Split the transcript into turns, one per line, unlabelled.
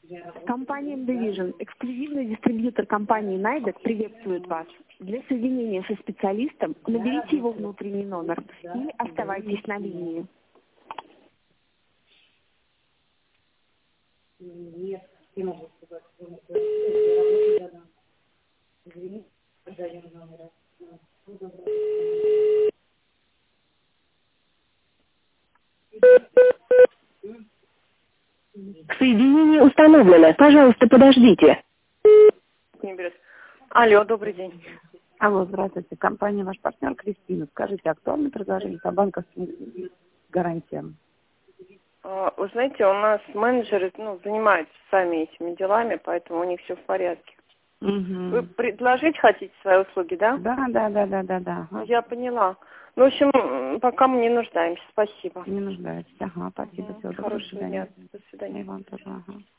Компания Division, эксклюзивный дистрибьютор компании Найдек, приветствует вас. Для соединения со специалистом наберите его внутренний номер или оставайтесь на линии.
Соединение установлено. Пожалуйста, подождите.
Не берет. Алло, добрый день.
Алло, здравствуйте. Компания «Ваш партнер» Кристина. Скажите, актуальное предложение по банковским гарантиям?
Вы знаете, у нас менеджеры занимаются сами этими делами, поэтому у них все в порядке.
Угу.
Вы предложить хотите свои услуги, да?
Да.
Я поняла. Ну, в общем, пока мы не нуждаемся. Спасибо.
Не нуждаетесь. Ага, спасибо. Всего доброго.
Хорошего дня. До свидания.
И вам тоже. Ага.